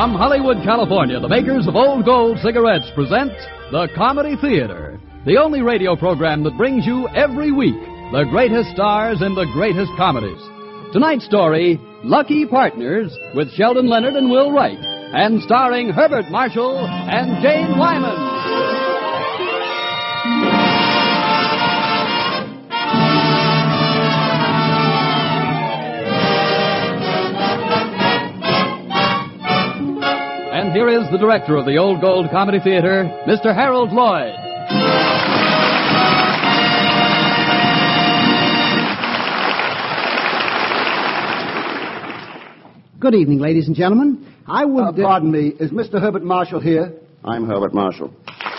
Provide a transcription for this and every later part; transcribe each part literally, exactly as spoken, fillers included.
From Hollywood, California, the makers of Old Gold cigarettes present The Comedy Theater, the only radio program that brings you every week the greatest stars in the greatest comedies. Tonight's story, Lucky Partners, with Sheldon Leonard and Will Wright, and starring Herbert Marshall and Jane Wyman. And here is the director of the Old Gold Comedy Theater, Mister Harold Lloyd. Good evening, ladies and gentlemen. I would... Uh, pardon me, is Mister Herbert Marshall here? I'm Herbert Marshall.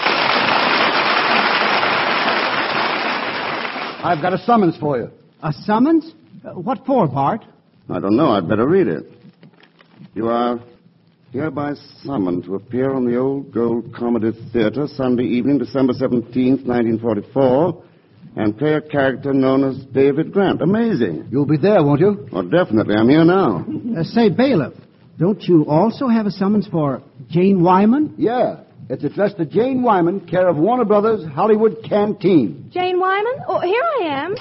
I've got a summons for you. A summons? Uh, what for, Bart? I don't know. I'd better read it. You are hereby summoned to appear on the Old Gold Comedy Theater Sunday evening, December seventeenth, nineteen forty-four, and play a character known as David Grant. Amazing. You'll be there, won't you? Oh, definitely. I'm here now. Uh, say, bailiff, don't you also have a summons for Jane Wyman? Yeah. It's addressed to Jane Wyman, care of Warner Brothers, Hollywood Canteen. Jane Wyman? Oh, here I am.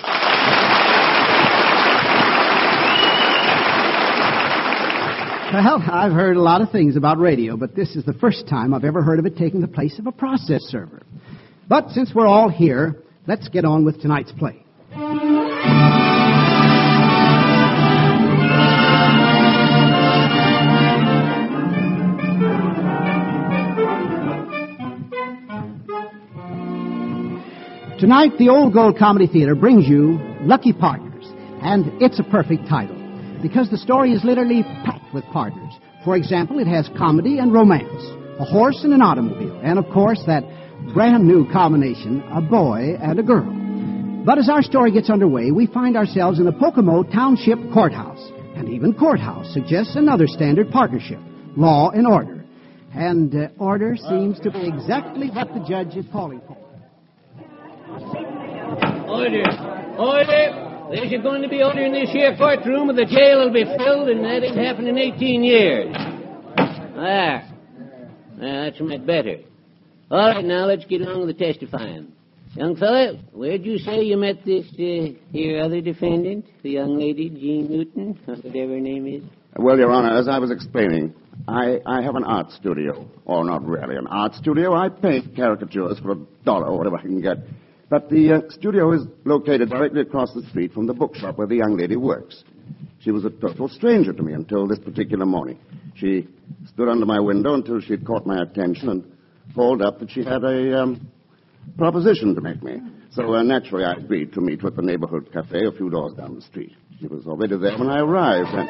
Well, I've heard a lot of things about radio, but this is the first time I've ever heard of it taking the place of a process server. But since we're all here, let's get on with tonight's play. Tonight, the Old Gold Comedy Theater brings you Lucky Partners, and it's a perfect title, because the story is literally packed with partners. For example, it has comedy and romance, a horse and an automobile, and, of course, that brand-new combination, a boy and a girl. But as our story gets underway, we find ourselves in the Pocomo Township Courthouse, and even courthouse suggests another standard partnership, law and order. And uh, order seems to be exactly what the judge is calling for. Order! Order! There's going to be order in this here courtroom, or the jail will be filled, and that ain't happened in eighteen years. Ah, ah that's much better. All right, now let's get on with the testifying. Young fella, where'd you say you met this uh, here other defendant, the young lady, Jean Newton, or whatever her name is? Well, Your Honor, as I was explaining, I, I have an art studio. Or not really an art studio. I paint caricatures for a dollar or whatever I can get. But the uh, studio is located directly across the street from the bookshop where the young lady works. She was a total stranger to me until this particular morning. She stood under my window until she'd caught my attention and called up that she had a um, proposition to make me. So uh, naturally I agreed to meet her at the neighborhood cafe a few doors down the street. She was already there when I arrived. And...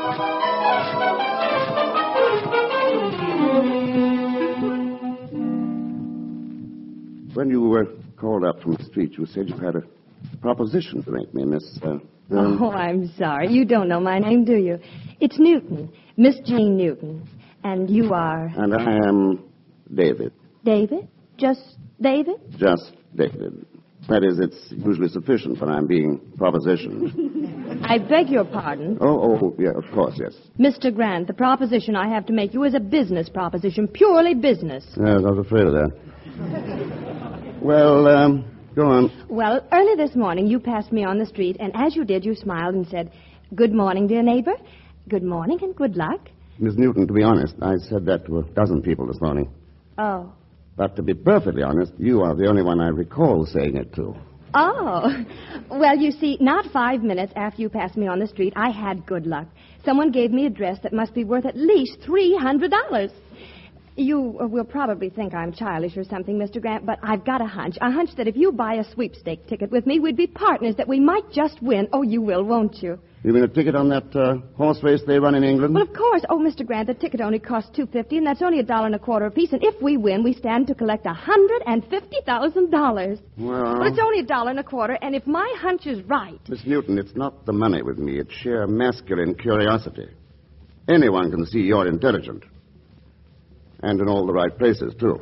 When you were called up from the street, you said you had a proposition to make me, Miss... Uh, um... Oh, I'm sorry. You don't know my name, do you? It's Newton, Miss Jean Newton. And you are... And I am David. David? Just David? Just David. That is, it's usually sufficient when I'm being propositioned. I beg your pardon. Oh, oh, yeah, of course, yes. Mister Grant, the proposition I have to make you is a business proposition, purely business. Yes, I was afraid of that. Well, um, go on. Well, early this morning you passed me on the street, and as you did, you smiled and said, "Good morning, dear neighbor. Good morning and good luck." Miss Newton, to be honest, I said that to a dozen people this morning. Oh. But to be perfectly honest, you are the only one I recall saying it to. Oh. Well, you see, not five minutes after you passed me on the street, I had good luck. Someone gave me a dress that must be worth at least three hundred dollars. You will probably think I'm childish or something, Mister Grant, but I've got a hunch. A hunch that if you buy a sweepstake ticket with me, we'd be partners, that we might just win. Oh, you will, won't you? You mean a ticket on that uh, horse race they run in England? Well, of course. Oh, Mister Grant, the ticket only costs two fifty, and that's only a dollar and a quarter apiece. And if we win, we stand to collect a hundred and fifty thousand dollars. Well, well, it's only a dollar and a quarter, and if my hunch is right... Miss Newton, it's not the money with me. It's sheer masculine curiosity. Anyone can see you're intelligent. And in all the right places, too.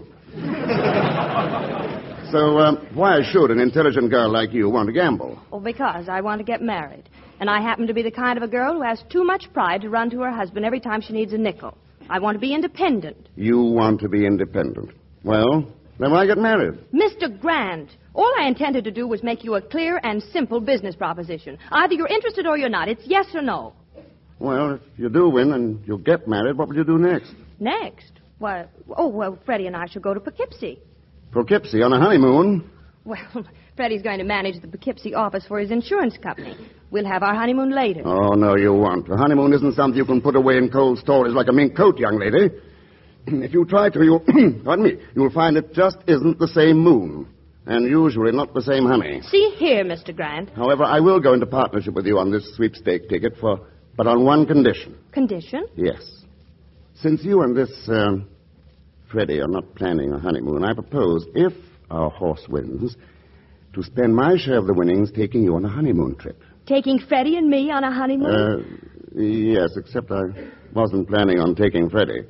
So, um, why should an intelligent girl like you want to gamble? Oh, because I want to get married. And I happen to be the kind of a girl who has too much pride to run to her husband every time she needs a nickel. I want to be independent. You want to be independent. Well, then why get married? Mister Grant, all I intended to do was make you a clear and simple business proposition. Either you're interested or you're not. It's yes or no. Well, if you do win and you get married, what will you do next? Next? Why, oh, well, Freddie and I shall go to Poughkeepsie. Poughkeepsie on a honeymoon? Well, Freddie's going to manage the Poughkeepsie office for his insurance company. We'll have our honeymoon later. Oh, no, you won't. A honeymoon isn't something you can put away in cold storage like a mink coat, young lady. If you try to, you'll, pardon me, you'll find it just isn't the same moon. And usually not the same honey. See here, Mister Grant. However, I will go into partnership with you on this sweepstake ticket, for, but on one condition. Condition? Yes. Since you and this, um, Freddie are not planning a honeymoon, I propose, if our horse wins, to spend my share of the winnings taking you on a honeymoon trip. Taking Freddie and me on a honeymoon? Uh, yes, except I wasn't planning on taking Freddie.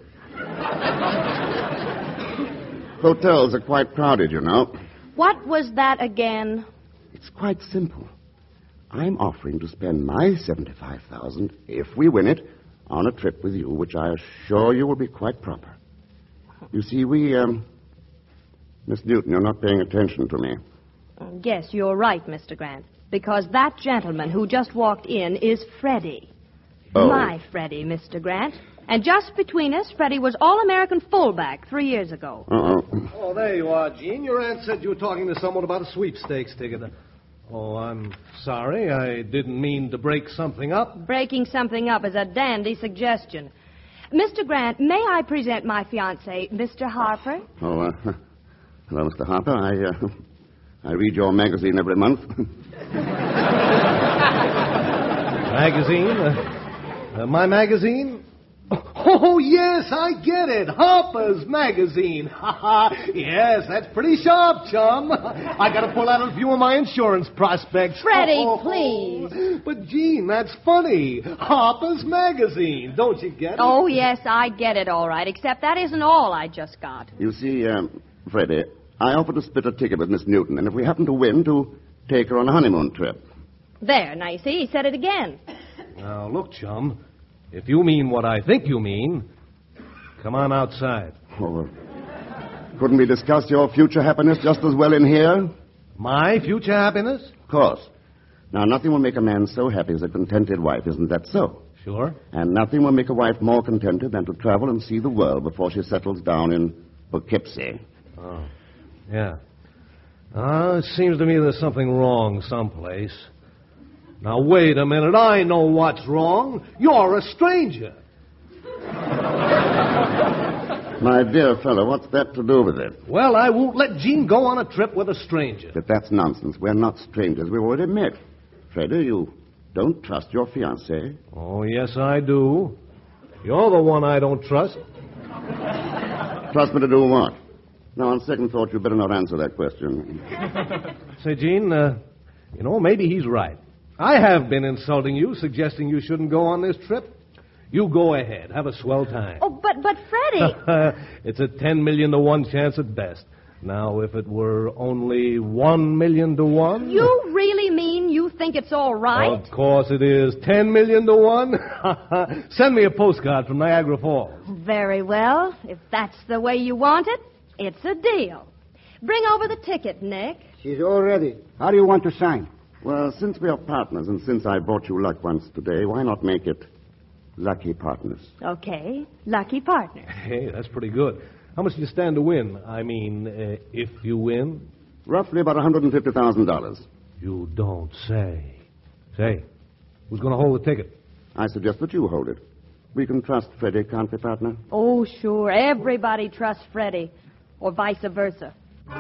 Hotels are quite crowded, you know. What was that again? It's quite simple. I'm offering to spend my seventy-five thousand dollars, if we win it, on a trip with you, which I assure you will be quite proper. You see, we, um... Miss Newton, you're not paying attention to me. Yes, you're right, Mister Grant. Because that gentleman who just walked in is Freddie. Oh. My Freddie, Mister Grant. And just between us, Freddie was All-American fullback three years ago. Uh-oh. Oh, there you are, Gene. Your aunt said you were talking to someone about a sweepstakes ticket. Oh, I'm sorry. I didn't mean to break something up. Breaking something up is a dandy suggestion. Mister Grant, may I present my fiancé, Mister Harper? Oh, uh, hello, Mister Harper. I, uh, I read your magazine every month. Magazine? Uh, uh, my magazine? Oh, yes, I get it. Harper's Magazine. Ha ha. Yes, that's pretty sharp, chum. I got to pull out a few of my insurance prospects. Freddie, oh, please. But, Gene, that's funny. Harper's Magazine. Don't you get it? Oh, yes, I get it all right, except that isn't all I just got. You see, um, Freddie, I offered to split a ticket with Miss Newton, and if we happen to win, to take her on a honeymoon trip. There, now you see, he said it again. Now, look, chum. If you mean what I think you mean, come on outside. Oh, uh, couldn't we discuss your future happiness just as well in here? My future happiness? Of course. Now, nothing will make a man so happy as a contented wife, isn't that so? Sure. And nothing will make a wife more contented than to travel and see the world before she settles down in Poughkeepsie. Oh, yeah. Uh, it seems to me there's something wrong someplace. Now, wait a minute. I know what's wrong. You're a stranger. My dear fellow, what's that to do with it? Well, I won't let Gene go on a trip with a stranger. But that's nonsense. We're not strangers. We've already met. Freddie, you don't trust your fiancée. Oh, yes, I do. You're the one I don't trust. Trust me to do what? Now, on second thought, you better not answer that question. Say, Gene, uh, you know, maybe he's right. I have been insulting you, suggesting you shouldn't go on this trip. You go ahead. Have a swell time. Oh, but, but Freddie... It's a ten million to one chance at best. Now, if it were only one million to one... You really mean you think it's all right? Of course it is. Ten million to one? Send me a postcard from Niagara Falls. Very well. If that's the way you want it, it's a deal. Bring over the ticket, Nick. She's all ready. How do you want to sign? Well, since we are partners and since I brought you luck once today, why not make it lucky partners? Okay. Lucky partner. Hey, that's pretty good. How much do you stand to win? I mean, uh, if you win? Roughly about one hundred fifty thousand dollars. You don't say. Say, who's going to hold the ticket? I suggest that you hold it. We can trust Freddie, can't we, partner? Oh, sure. Everybody trusts Freddie. Or vice versa.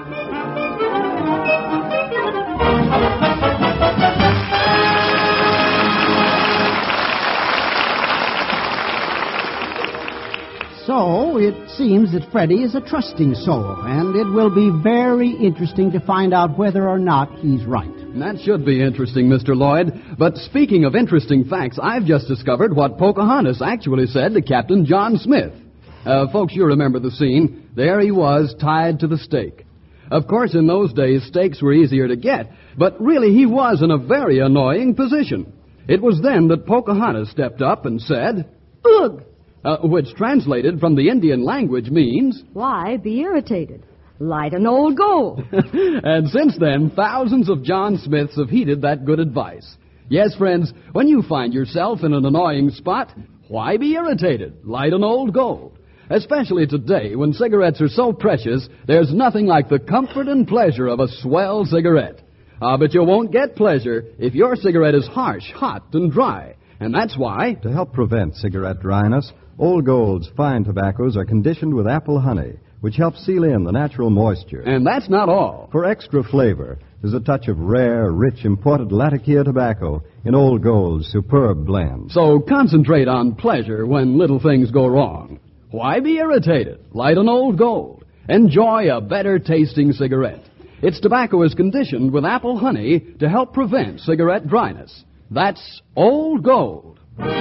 So, it seems that Freddie is a trusting soul, and it will be very interesting to find out whether or not he's right. That should be interesting, Mister Lloyd. But speaking of interesting facts, I've just discovered what Pocahontas actually said to Captain John Smith. Uh, folks, you remember the scene. There he was, tied to the stake. Of course, in those days, stakes were easier to get, but really he was in a very annoying position. It was then that Pocahontas stepped up and said, Ugh! uh, which translated from the Indian language means... Why be irritated? Light an old gold. And since then, thousands of John Smiths have heeded that good advice. Yes, friends, when you find yourself in an annoying spot, why be irritated? Light an old gold. Especially today, when cigarettes are so precious, there's nothing like the comfort and pleasure of a swell cigarette. Ah, but you won't get pleasure if your cigarette is harsh, hot, and dry. And that's why... To help prevent cigarette dryness, Old Gold's fine tobaccos are conditioned with apple honey, which helps seal in the natural moisture. And that's not all. For extra flavor, there's a touch of rare, rich, imported Latakia tobacco in Old Gold's superb blend. So concentrate on pleasure when little things go wrong. Why be irritated? Light an Old Gold. Enjoy a better tasting cigarette. Its tobacco is conditioned with apple honey to help prevent cigarette dryness. That's Old Gold.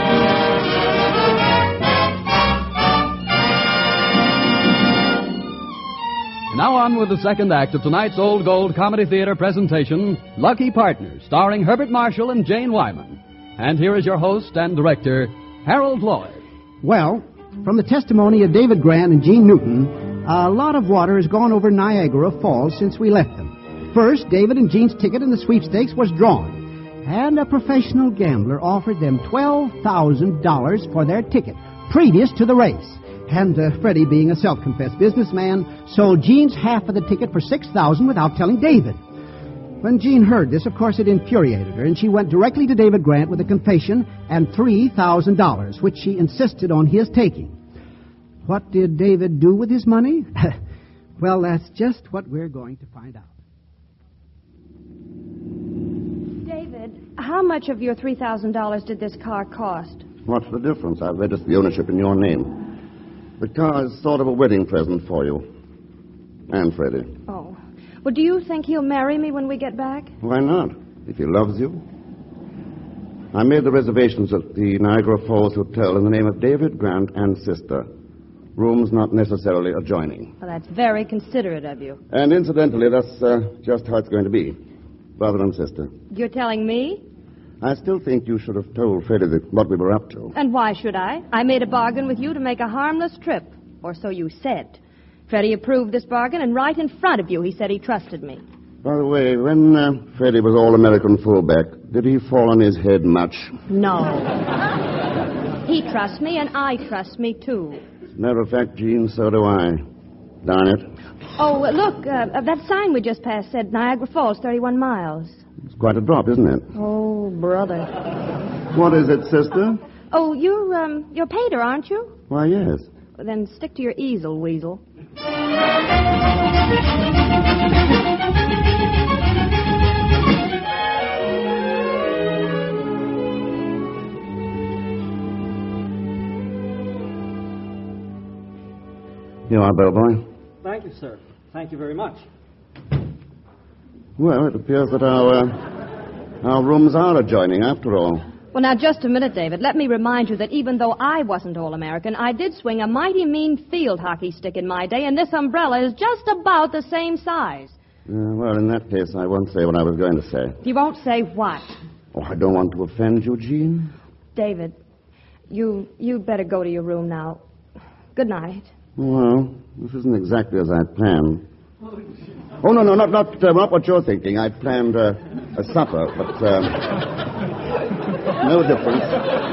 Now on with the second act of tonight's Old Gold Comedy Theater presentation, Lucky Partners, starring Herbert Marshall and Jane Wyman. And here is your host and director, Harold Lloyd. Well, from the testimony of David Grant and Gene Newton, a lot of water has gone over Niagara Falls since we left them. First, David and Gene's ticket in the sweepstakes was drawn, and a professional gambler offered them twelve thousand dollars for their ticket, previous to the race. And uh, Freddie, being a self-confessed businessman, sold Gene's half of the ticket for six thousand dollars without telling David. When Gene heard this, of course, it infuriated her, and she went directly to David Grant with a confession and three thousand dollars, which she insisted on his taking. What did David do with his money? Well, that's just what we're going to find out. David, how much of your three thousand dollars did this car cost? What's the difference? I've registered the ownership in your name. The car is sort of a wedding present for you. And Freddie. Oh. Well, do you think he'll marry me when we get back? Why not? If he loves you. I made the reservations at the Niagara Falls Hotel in the name of David Grant and sister. Rooms not necessarily adjoining. Well, that's very considerate of you. And incidentally, that's uh, just how it's going to be. Brother and sister. You're telling me? I still think you should have told Freddie that what we were up to. And why should I? I made a bargain with you to make a harmless trip. Or so you said. Freddie approved this bargain, and right in front of you, he said he trusted me. By the way, when uh, Freddie was All-American fullback, did he fall on his head much? No. He trusts me, and I trust me, too. As a matter of fact, Gene, so do I. Darn it. Oh, uh, look, uh, that sign we just passed said Niagara Falls, thirty-one miles. It's quite a drop, isn't it? Oh, brother. What is it, sister? Oh, you're, um, you're a painter, aren't you? Why, yes. Well, then stick to your easel, weasel. You are, bellboy. Thank you, sir. Thank you very much. Well, it appears that our, uh, our rooms are adjoining, after all. Well, now, just a minute, David. Let me remind you that even though I wasn't All-American, I did swing a mighty mean field hockey stick in my day, and this umbrella is just about the same size. Uh, well, in that case, I won't say what I was going to say. You won't say what? Oh, I don't want to offend you, Gene. David, you, you'd better go to your room now. Good night. Well, this isn't exactly as I planned. Oh, no, no, not not, uh, not what you're thinking. I planned uh, a supper, but uh, no difference.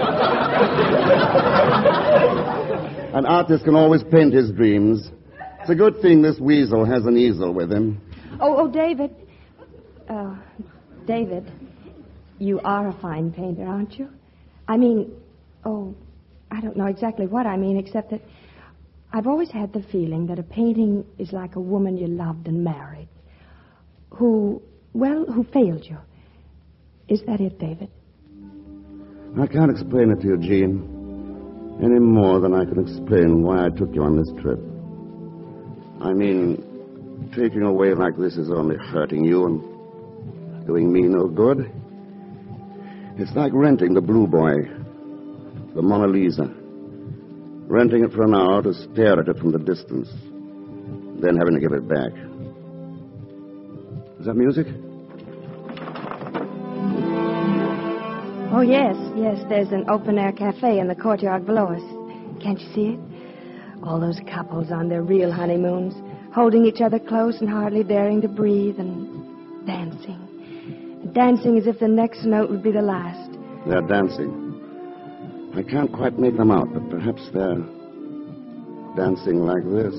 An artist can always paint his dreams. It's a good thing this weasel has an easel with him. Oh, oh, David. Uh, David, you are a fine painter, aren't you? I mean, oh, I don't know exactly what I mean, except that I've always had the feeling that a painting is like a woman you loved and married, who, well, who failed you. Is that it, David? I can't explain it to you, Gene, any more than I can explain why I took you on this trip. I mean, taking away like this is only hurting you and doing me no good. It's like renting the Blue Boy, the Mona Lisa. Renting it for an hour to stare at it from the distance, then having to give it back. Is that music? Oh, yes, yes. There's an open-air cafe in the courtyard below us. Can't you see it? All those couples on their real honeymoons, holding each other close and hardly daring to breathe, and dancing. Dancing as if the next note would be the last. They're dancing. I can't quite make them out, but perhaps they're dancing like this.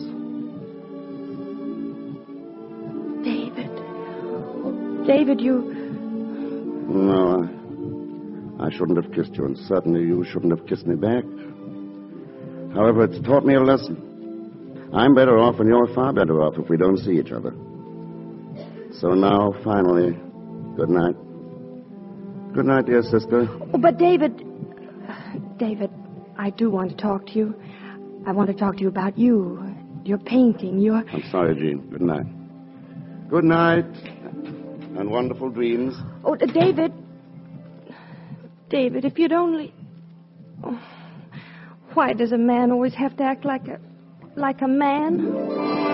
David. Oh, David, you... No, I, I shouldn't have kissed you, and certainly you shouldn't have kissed me back. However, it's taught me a lesson. I'm better off and you're far better off if we don't see each other. So now, finally, good night. Good night, dear sister. Oh, but David... David, I do want to talk to you. I want to talk to you about you, your painting, your... I'm sorry, Jean. Good night. Good night, and wonderful dreams. Oh, uh, David. David, if you'd only... Oh, why does a man always have to act like a... like a man?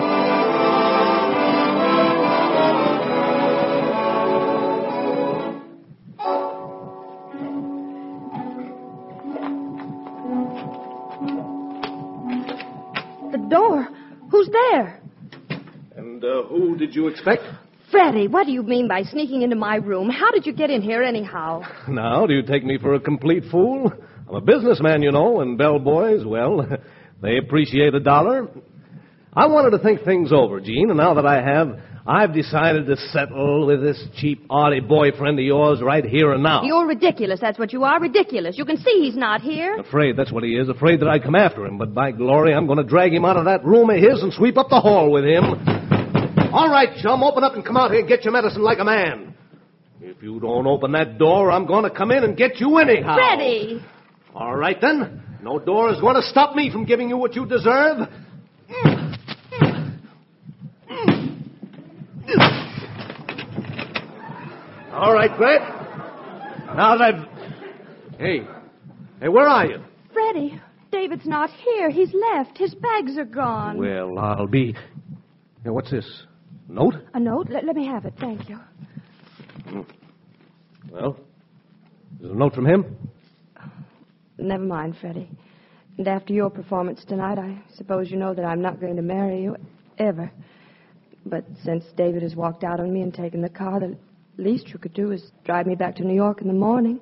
Door. Who's there? And uh, who did you expect? Freddie, what do you mean by sneaking into my room? How did you get in here anyhow? Now, do you take me for a complete fool? I'm a businessman, you know, and bellboys, well, they appreciate a dollar. I wanted to think things over, Gene, and now that I have, I've decided to settle with this cheap, arty boyfriend of yours right here and now. You're ridiculous, that's what you are, ridiculous. You can see he's not here. Afraid that's what he is, afraid that I'd come after him. But by glory, I'm going to drag him out of that room of his and sweep up the hall with him. All right, chum, open up and come out here and get your medicine like a man. If you don't open that door, I'm going to come in and get you anyhow. Freddie! All right, then. No door is going to stop me from giving you what you deserve. All right, Fred. Now that I've... Hey. Hey, where are you? Freddie, David's not here. He's left. His bags are gone. Well, I'll be... Hey, what's this? Note? A note? Let, let me have it. Thank you. Well, is it a note from him? Never mind, Freddie. And after your performance tonight, I suppose you know that I'm not going to marry you, ever. But since David has walked out on me and taken the car, the least you could do is drive me back to New York in the morning.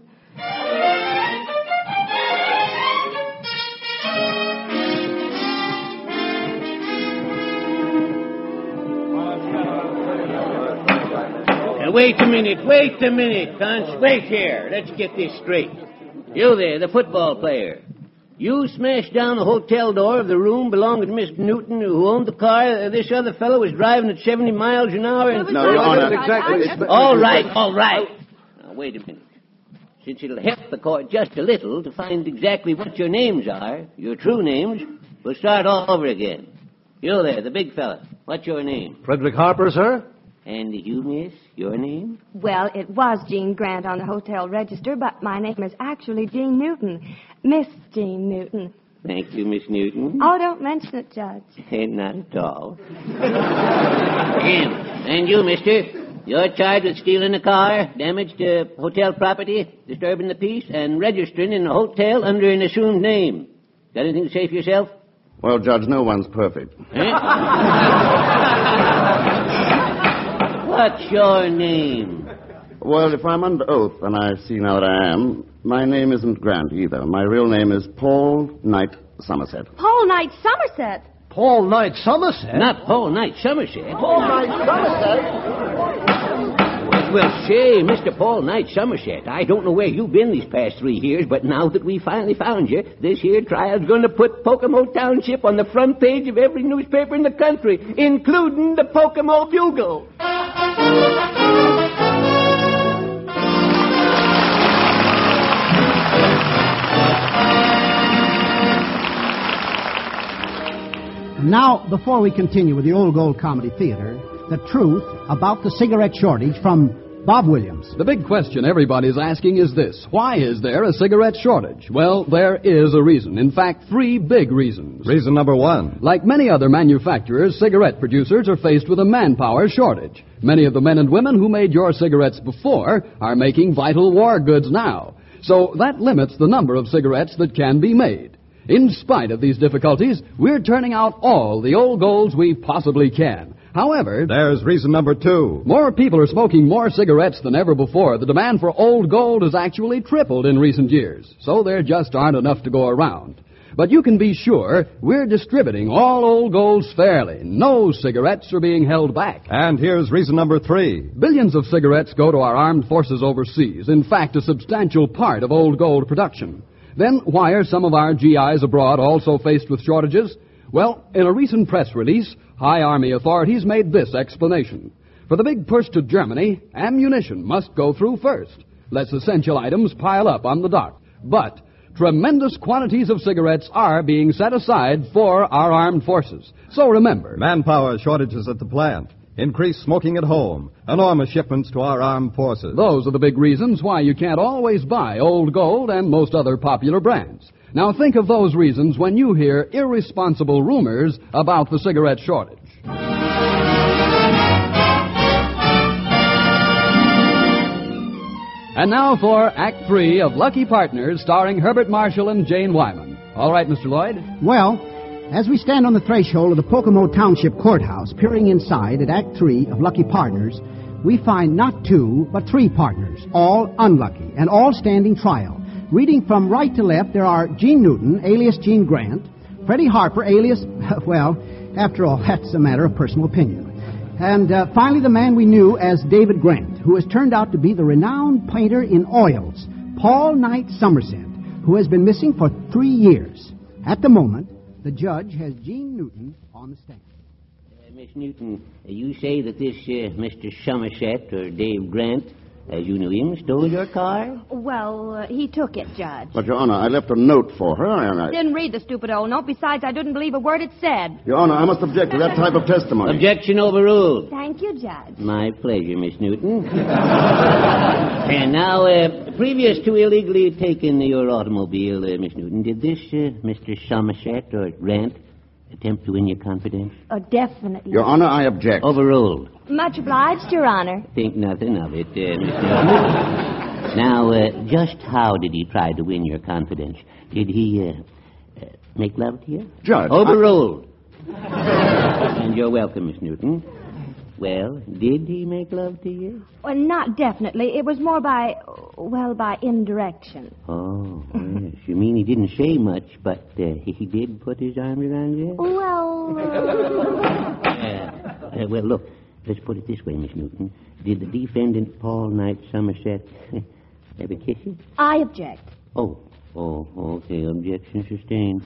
Now, wait a minute, wait a minute, Conch. Wait here. Let's get this straight. You there, the football player. You smashed down the hotel door of the room belonging to Mister Newton, who owned the car. This other fellow was driving at seventy miles an hour. And... No, Your Honor. Exactly. All right, all right. Now, wait a minute. Since it'll help the court just a little to find exactly what your names are, your true names, we'll start all over again. You there, the big fella. What's your name? Frederick Harper, sir. And you, miss, your name? Well, it was Jean Grant on the hotel register, but my name is actually Jean Newton. Miss Jean Newton. Thank you, Miss Newton. Oh, don't mention it, Judge. And not at all. and, and you, mister, you're charged with stealing a car, damage to hotel property, disturbing the peace, and registering in a hotel under an assumed name. Got anything to say for yourself? Well, Judge, no one's perfect. What's your name? Well, if I'm under oath, and I see now that I am, my name isn't Grant either. My real name is Paul Knight Somerset. Paul Knight Somerset? Paul Knight Somerset? Not Paul Knight Somerset. Paul Knight Somerset? Well, say, Mister Paul Knight Somerset, I don't know where you've been these past three years, but now that we finally found you, this here trial's going to put Pocomo Township on the front page of every newspaper in the country, including the Pocomo Bugle. Now, before we continue with the Old Gold Comedy Theater, the truth about the cigarette shortage from Bob Williams. The big question everybody's asking is this: why is there a cigarette shortage? Well, there is a reason. In fact, three big reasons. Reason number one. Like many other manufacturers, cigarette producers are faced with a manpower shortage. Many of the men and women who made your cigarettes before are making vital war goods now. So that limits the number of cigarettes that can be made. In spite of these difficulties, we're turning out all the old golds we possibly can. However, there's reason number two. More people are smoking more cigarettes than ever before. The demand for old gold has actually tripled in recent years, so there just aren't enough to go around. But you can be sure we're distributing all old golds fairly. No cigarettes are being held back. And here's reason number three. Billions of cigarettes go to our armed forces overseas. In fact, a substantial part of old gold production. Then why are some of our G Is abroad also faced with shortages? Well, in a recent press release, high Army authorities made this explanation. For the big push to Germany, ammunition must go through first. Less essential items pile up on the dock. But tremendous quantities of cigarettes are being set aside for our armed forces. So remember, manpower shortages at the plant, increased smoking at home, enormous shipments to our armed forces. Those are the big reasons why you can't always buy old gold and most other popular brands. Now think of those reasons when you hear irresponsible rumors about the cigarette shortage. And now for Act Three of Lucky Partners, starring Herbert Marshall and Jane Wyman. All right, Mister Lloyd? Well, as we stand on the threshold of the Pocomo Township Courthouse, peering inside at Act Three of Lucky Partners, we find not two, but three partners, all unlucky, and all standing trial. Reading from right to left, there are Gene Newton, alias Gene Grant, Freddie Harper, alias, well, after all, that's a matter of personal opinion. And uh, finally, the man we knew as David Grant, who has turned out to be the renowned painter in oils, Paul Knight Somerset, who has been missing for three years. At the moment, the judge has Gene Newton on the stand. Uh, Miss Newton, uh, you say that this uh, Mister Somerset, or Dave Grant, as you knew him, stole your car? Well, uh, he took it, Judge. But, Your Honor, I left a note for her, and I... Didn't read the stupid old note. Besides, I didn't believe a word it said. Your Honor, I must object to that type of testimony. Objection overruled. Thank you, Judge. My pleasure, Miss Newton. And now, uh, previous to illegally taking your automobile, uh, Miss Newton, did this uh, Mister Somerset or Grant attempt to win your confidence? Oh, definitely. Your Honor, I object. Overruled. Much obliged, Your Honor. Think nothing of it, uh, Miss Newton. Now, uh, just how did he try to win your confidence? Did he uh, uh, make love to you? Judge. Overruled. I... And you're welcome, Miss Newton. Well, did he make love to you? Well, not definitely. It was more by, well, by indirection. Oh, yes. You mean he didn't say much, but uh, he did put his arms around you? Well... uh, uh, well, look, let's put it this way, Miss Newton. Did the defendant, Paul Knight Somerset, ever kiss you? I object. Oh, oh, okay. Objection sustained.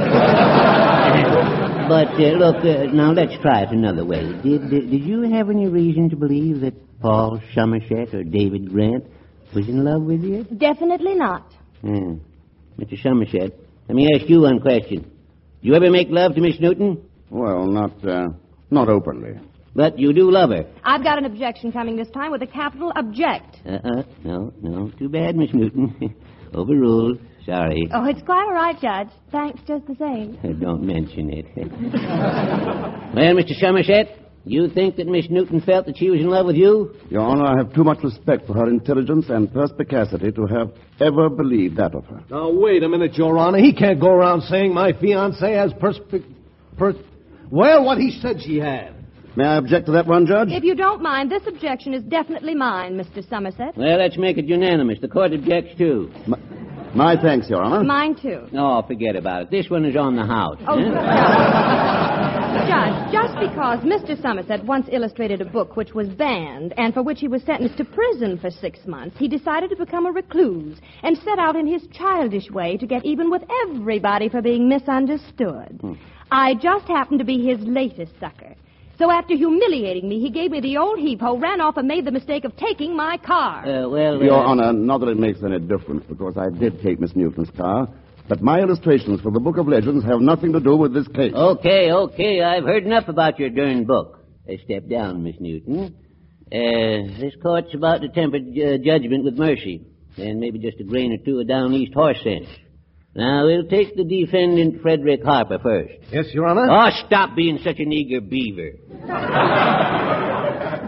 But, uh, look, uh, now let's try it another way. Did uh, did you have any reason to believe that Paul Somerset or David Grant was in love with you? Definitely not. Hmm. Mister Somerset, let me ask you one question. Did you ever make love to Miss Newton? Well, not, uh, not openly. But you do love her. I've got an objection coming this time with a capital object. Uh-uh. No, no. Too bad, Miss Newton. Overruled. Sorry. Oh, it's quite all right, Judge. Thanks just the same. Don't mention it. Well, Mister Somerset, you think that Miss Newton felt that she was in love with you? Your Honor, I have too much respect for her intelligence and perspicacity to have ever believed that of her. Now, wait a minute, Your Honor. He can't go around saying my fiancée has perspic... Per... Well, what he said she had. May I object to that one, Judge? If you don't mind, this objection is definitely mine, Mister Somerset. Well, let's make it unanimous. The court objects, too. My, my thanks, Your Honor. Mine, too. Oh, forget about it. This one is on the house. Oh, eh? Judge, just because Mister Somerset once illustrated a book which was banned and for which he was sentenced to prison for six months, he decided to become a recluse and set out in his childish way to get even with everybody for being misunderstood. Hmm. I just happened to be his latest sucker. So after humiliating me, he gave me the old heave-ho, ran off, and made the mistake of taking my car. Uh, well, uh... Your Honor, not that it makes any difference, because I did take Miss Newton's car, but my illustrations for the Book of Legends have nothing to do with this case. Okay, okay, I've heard enough about your darn book. Uh, step down, Miss Newton. Uh, this court's about to temper uh, judgment with mercy, and maybe just a grain or two of down east horse sense. Now, we'll take the defendant, Frederick Harper, first. Yes, Your Honor? Oh, stop being such an eager beaver.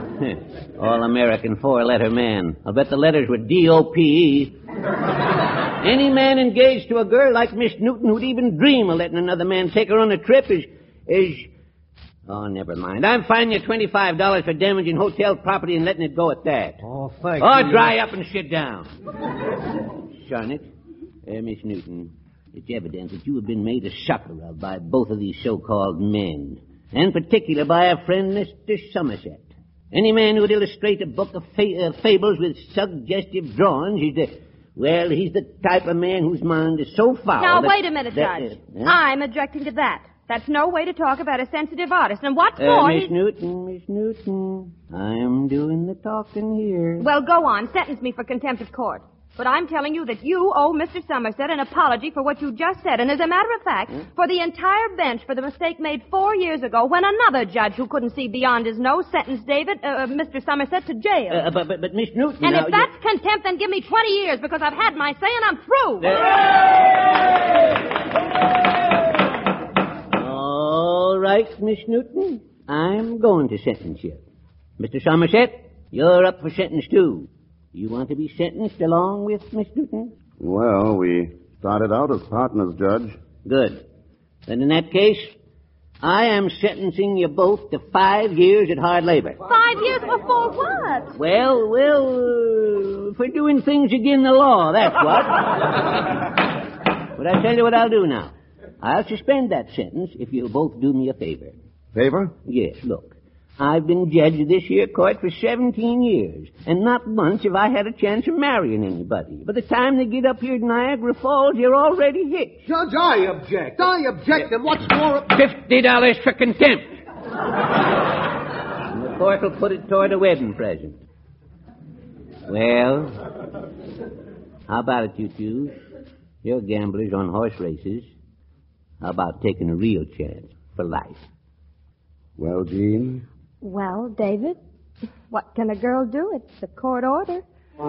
All-American four-letter man. I'll bet the letters were D O P E. Any man engaged to a girl like Miss Newton who'd even dream of letting another man take her on a trip is... is... Oh, never mind. I'm fining you twenty-five dollars for damaging hotel property and letting it go at that. Oh, thank Oh, you. dry up and sit down. Sonnet, uh, Miss Newton, it's evident that you have been made a sucker of by both of these so-called men, and particularly by a friend, Mister Somerset. Any man who would illustrate a book of fa- uh, fables with suggestive drawings, he's the... Well, he's the type of man whose mind is so foul Now, that- wait a minute, that, Judge. uh, huh? I'm objecting to that. That's no way to talk about a sensitive artist. And what's Uh, more... Miss he- Newton, Miss Newton, I'm doing the talking here. Well, go on. Sentence me for contempt of court. But I'm telling you that you owe Mister Somerset an apology for what you just said. And as a matter of fact, Hmm? for the entire bench for the mistake made four years ago when another judge who couldn't see beyond his nose sentenced David, uh, uh, Mister Somerset, to jail. Uh, but, but, but, Miss Newton... and now, if you- that's contempt, then give me twenty years because I've had my say and I'm through. All right, Miss Newton, I'm going to sentence you. Mister Somerset, you're up for sentence, too. You want to be sentenced along with Miss Newton? Well, we started out as partners, Judge. Good. Then in that case, I am sentencing you both to five years at hard labor. Five years before what? Well, well, uh, for doing things against the law, that's what. But I tell you what I'll do now. I'll suspend that sentence if you'll both do me a favor. Favor? Yes, look. I've been judge of this here court for seventeen years, and not once have I had a chance of marrying anybody. By the time they get up here to Niagara Falls, you're already hitched. Judge, I object. I object, and what's more... Fifty dollars for contempt. And the court will put it toward a wedding present. Well, how about it, you two? You're gamblers on horse races. How about taking a real chance for life? Well, Jean? Well, David, what can a girl do? It's a court order.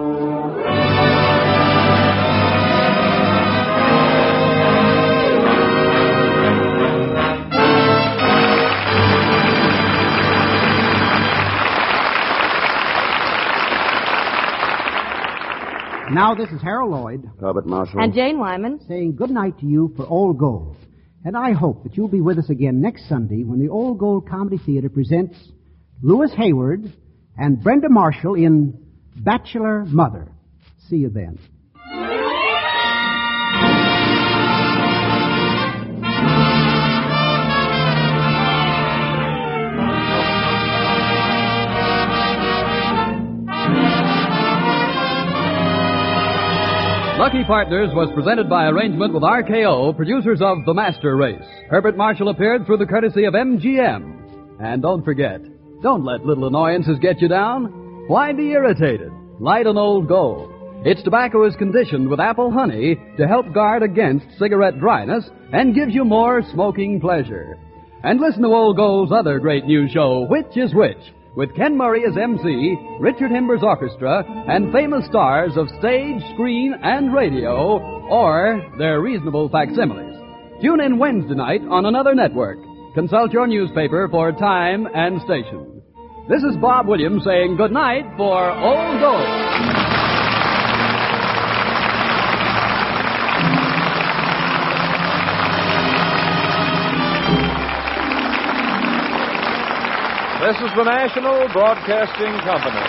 Now, this is Harold Lloyd Herbert Marshall. And Jane Wyman. saying good night to you for Old Gold. And I hope that you'll be with us again next Sunday when the Old Gold Comedy Theater presents Louis Hayward and Brenda Marshall in Bachelor Mother. See you then. Lucky Partners was presented by arrangement with R K O, producers of The Master Race. Herbert Marshall appeared through the courtesy of M G M. And don't forget, don't let little annoyances get you down. Why be irritated? Light an Old Gold. Its tobacco is conditioned with apple honey to help guard against cigarette dryness and gives you more smoking pleasure. And listen to Old Gold's other great new show, Which is Which? With Ken Murray as M C, Richard Himber's orchestra, and famous stars of stage, screen, and radio, or their reasonable facsimiles. Tune in Wednesday night on another network. Consult your newspaper for time and station. This is Bob Williams saying good night for Old Gold. This is the National Broadcasting Company.